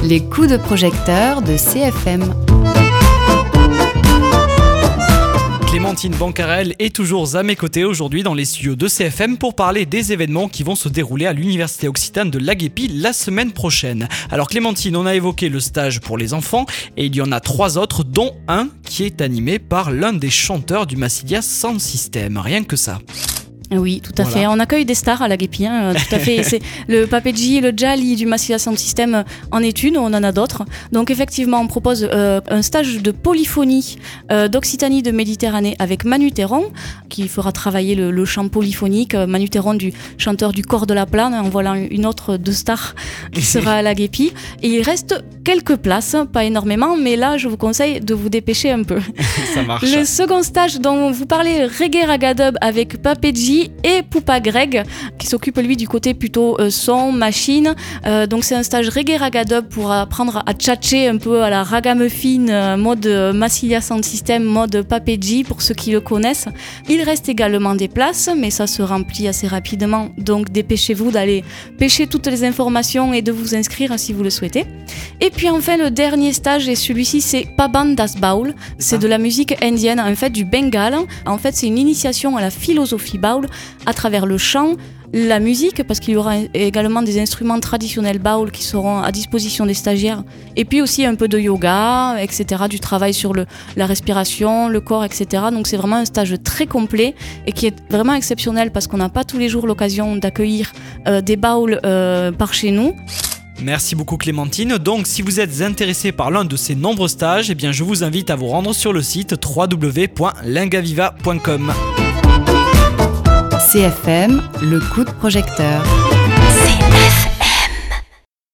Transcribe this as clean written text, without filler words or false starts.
Les coups de projecteur de CFM. Clémentine Bancarel est toujours à mes côtés aujourd'hui dans les studios de CFM pour parler des événements qui vont se dérouler à l'Université Occitane de Laguépi la semaine prochaine. Alors Clémentine, on a évoqué le stage pour les enfants et il y en a 3 autres, dont un qui est animé par l'un des chanteurs du Massilia Sound System. Rien que ça. Oui, tout à fait. On accueille des stars à Laguépi, tout à fait. C'est le Papedji et le Djali du Massilia Sound System en est une, on en a d'autres. Donc effectivement, on propose un stage de polyphonie d'Occitanie de Méditerranée avec Manu Théron, qui fera travailler le chant polyphonique. Manu Théron, du chanteur du Cor de la Plane, en voilà une autre de star qui sera à Laguépi. Et il reste quelques places, pas énormément, mais là, je vous conseille de vous dépêcher un peu. Ça marche. Le second stage dont vous parlez, Reggae Ragadub avec Papedji et Poupa Greg, qui s'occupe lui du côté plutôt son, machine. Donc c'est un stage Reggae Ragadub pour apprendre à tchatcher un peu à la ragamuffin, mode Massilia Sound System, mode Papedji pour ceux qui le connaissent. Il reste également des places, mais ça se remplit assez rapidement, donc dépêchez-vous d'aller pêcher toutes les informations et de vous inscrire si vous le souhaitez. Et puis enfin le dernier stage, et celui-ci c'est Paban Das Baul, c'est de la musique indienne, en fait du Bengale. En fait c'est une initiation à la philosophie Baul à travers le chant, la musique, parce qu'il y aura également des instruments traditionnels baoul qui seront à disposition des stagiaires, et puis aussi un peu de yoga, etc., du travail sur la respiration, le corps, etc. Donc c'est vraiment un stage très complet et qui est vraiment exceptionnel parce qu'on n'a pas tous les jours l'occasion d'accueillir des baouls par chez nous. Merci beaucoup Clémentine. Donc si vous êtes intéressé par l'un de ces nombreux stages, eh bien, je vous invite à vous rendre sur le site www.lingaviva.com. CFM, le coup de projecteur.